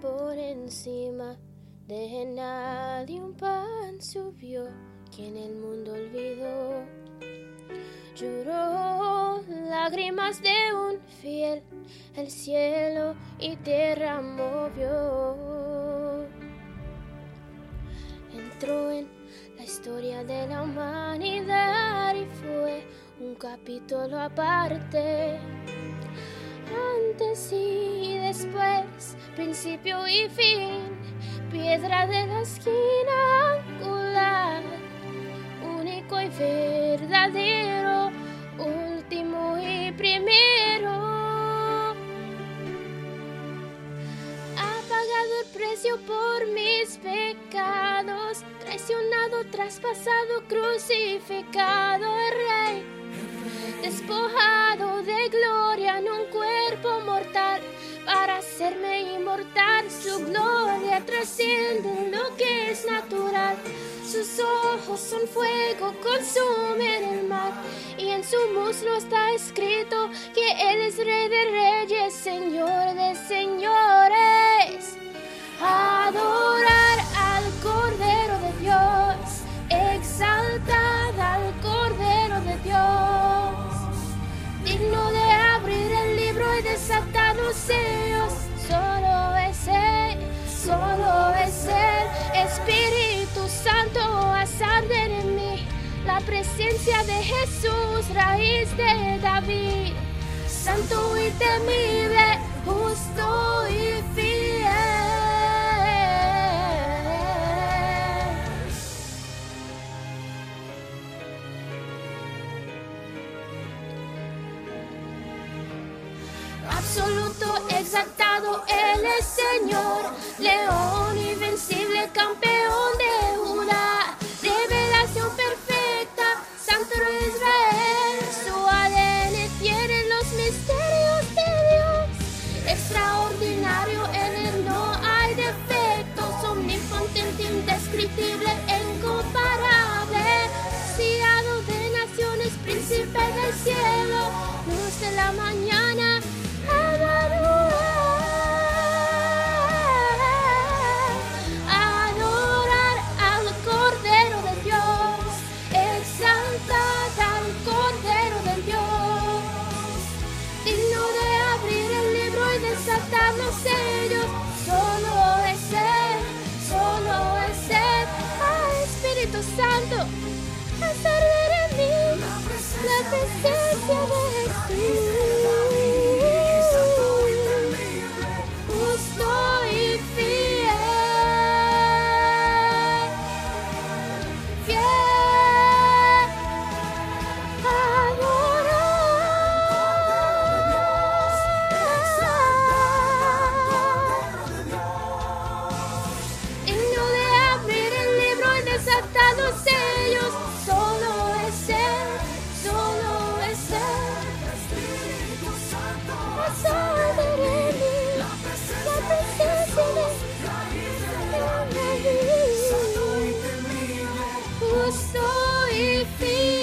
por encima de nadie un pan subió que en el mundo olvidó. Lloró lágrimas de un fiel, el cielo y tierra movió. Entró en la historia de la humanidad y fue un capítulo aparte. Antes y después, principio y fin, piedra de la esquina angular, único y verdadero, último y primero. Ha pagado el precio por mis pecados, traicionado, traspasado, crucificado el Rey, despojado de gloria en un cuerpo mortal para hacerme inmortal. Su gloria trasciende lo que es natural. Sus ojos son fuego, consumen el mar, y en su muslo está escrito que Él es Rey de reyes, Señor de señores. Adorar al Cordero de Dios, exaltad al Cordero de Dios, digno de abrir el libro y desatar los sellos. Solo es Él, solo es Él. Espíritu Santo, haz arder en mí la presencia de Jesús, raíz de David, santo y temible, justo y fiel. Absoluto, exaltado, Él es Señor, león invencible, campeón de Judá, revelación perfecta, santo Israel. Su ADN tiene los misterios de Dios, extraordinario, en Él no hay defectos, omnipotente, indescriptible, incomparable, fiado de naciones, príncipe del cielo, luz de la mañana. Adorar al Cordero de Dios, exaltad al Cordero de Dios, digno de abrir el libro y desatar los sellos. Solo es Él, solo es Él. Espíritu Santo, haz arder en mí la presencia de Jesús. Justo y fiel.